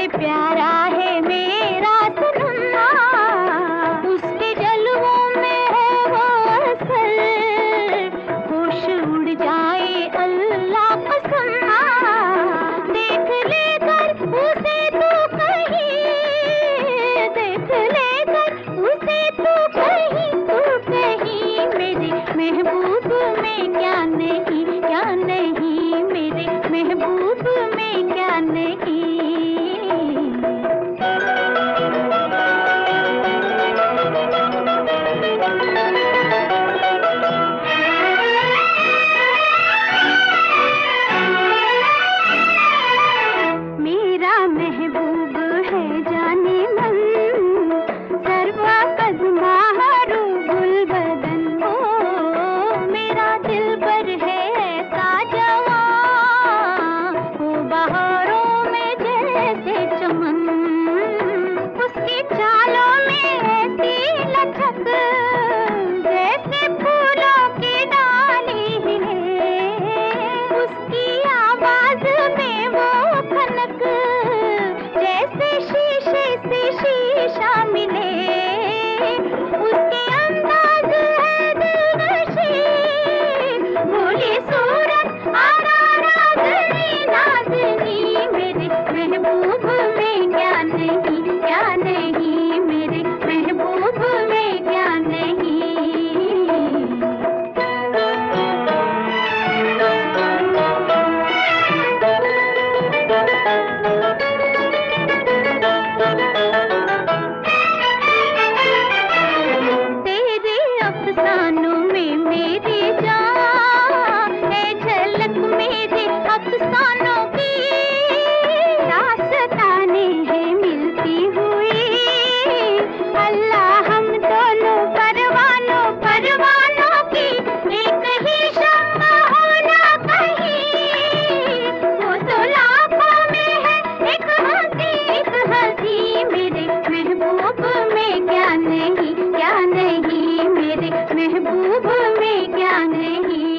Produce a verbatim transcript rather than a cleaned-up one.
प्यारा है मेरा सनम, उसके जलवों में है वो असर, होश उड़ जाए अल्लाह कसम। देख लेकर उसे तू कहीं, देख लेकर उसे तू कहीं, तू कहीं मेरे महबूब में क्या नहीं, क्या नहीं मेरे महबूब में क्या नहीं। मेरा महबूब है जाने मन, सर्वा कद माहरू गुलबदन हो, मेरा दिल पर है ऐसा जवां, हो बहारों में जैसे चमन, उसकी चालों में ऐसी लचक, जैसे फूलों की डाली हिले, उसकी आवाज में वो खनक, जैसे शीशे से शीशा मिले, उसके अंदाज है दिलनशी, भोली सूरत आरा रागनी नाज़नी, मेरे महबूब में क्या नहीं, क्या नहीं मेरे महबूब में क्या नहीं। तेरे अफसानों में मेरी जान है, झलक मेरे अफसानों की, दास्ताने हैं मिलती हुई, अल्लाह हम दोनों परवानों परवानों की, एक ही शम्मा होना कहीं, वो तो लाखों में है एक हंसी, एक हंसी मेरे महबूब में क्या नहीं, क्या नहीं मेरे महबूब में क्या नहीं।